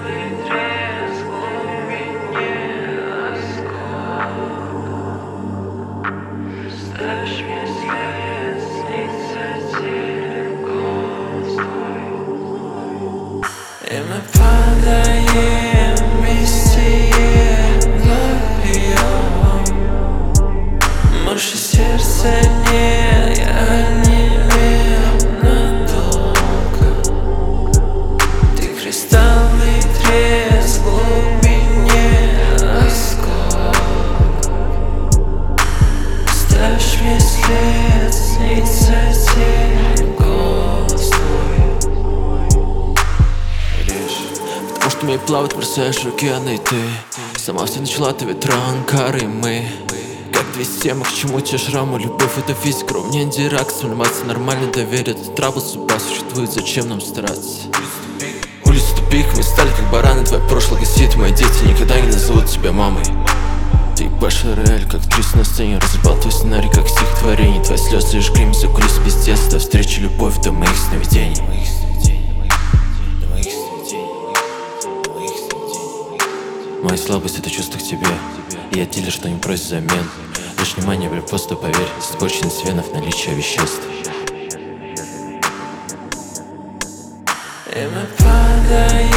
И мы падаем вместе, пьем. Может, сердце не онемело надолго. Ты кристаллный треск в глубине осколок. Оставишь мне след, снится тень, голос твой. Потому что умею плавать, бросаешь океаны, и ты сама все начала, ты ветран, кары, и мы как две системы, к чему те шрамы. Любовь — это физика, ровнее дирак. Сомневаться нормально, доверие — это трабл. Судьба существует, зачем нам стараться? Улица тупик, мы стали как бараны. Твое прошлое гасит, мои дети никогда не назовут тебя мамой. Ты ебашь реаль, как трюс на сцене. Разрабатывай твой сценарий, как стихотворение. Твои слезы лишь грим за кулис пиздец. До встречи, любовь, до моих сновидений. Моя слабость — это чувство к тебе, и я делю, что не просит замен. Лишь внимание, бля, просто поверь, испорченность венов, наличие веществ. И мы падаем